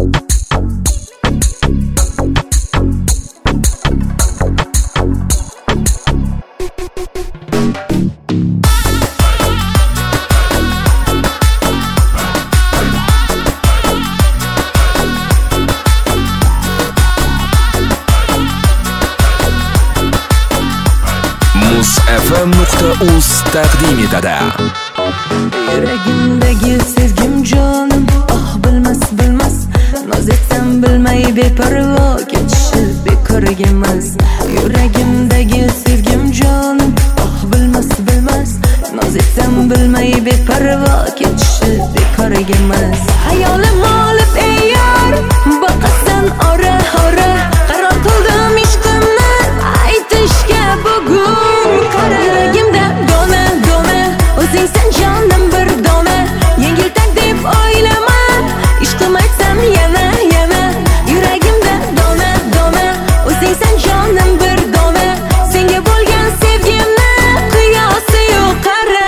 Muz.fm.uz taqdim etadi. Yuragimdagi sevgim jonim, bilmas noz etsam bilmay beparvo ketishi bekor emas. Yuragimdagi sevgim jonim, bilmas noz etsam bilmay beparvo ketishi bekor emas. Hayolim olib ey yor, boqasan ora qaror qildim ishqimni aytishga bugun. Yuragimda dona o'zing sen jonim bir dona, yengiltak deb o'ylama ishqim aytsam yana. Yuragimda dona o'zing sen jonim bir dona, senga bo'lgan sevgimni qiyosi yo'q. Qara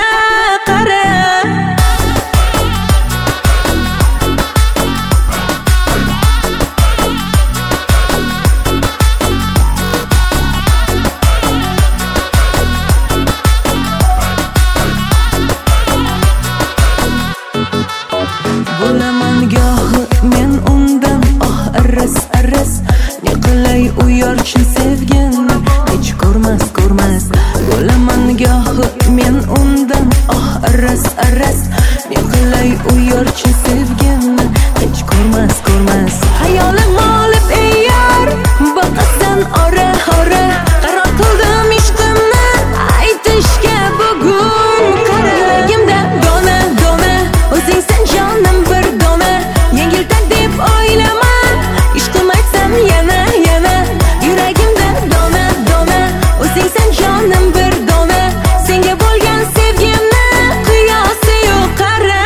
bo'laman gohi men undan arras ne qilay u yorchin sevgini hech ko'rmas. Bo'laman gohi men undan arras ne qilay u yorchin sevgini hech ko'rmas. Hayolim olib ey yor, boqasan ora qaror qildim ishqimni aytishga bugun. Yuragimda dona o'zing sen jonim bir dona, yengiltak deb o'ylama ishqim aytsam yana. Yuragimda dona o'zing sen jonim bir dona, senga bo'lgan sevgimni qiyosi yo'q. Qara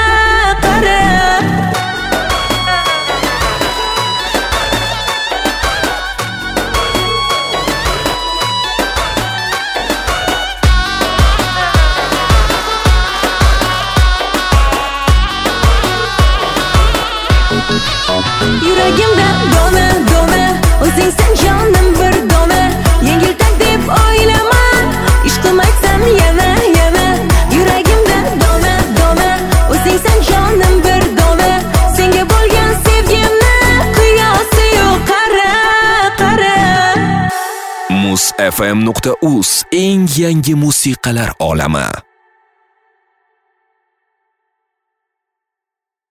Yuragimda dona o'zing sen jonim bir dona, yengiltak deb o'ylama ishqim aytsam yana. Yuragimda dona o'zing sen jonim bir dona, senga bo'lgan sevgimni qiyosi yo'q. Qara Muz.fm.uz eng yangi musiqalar olami.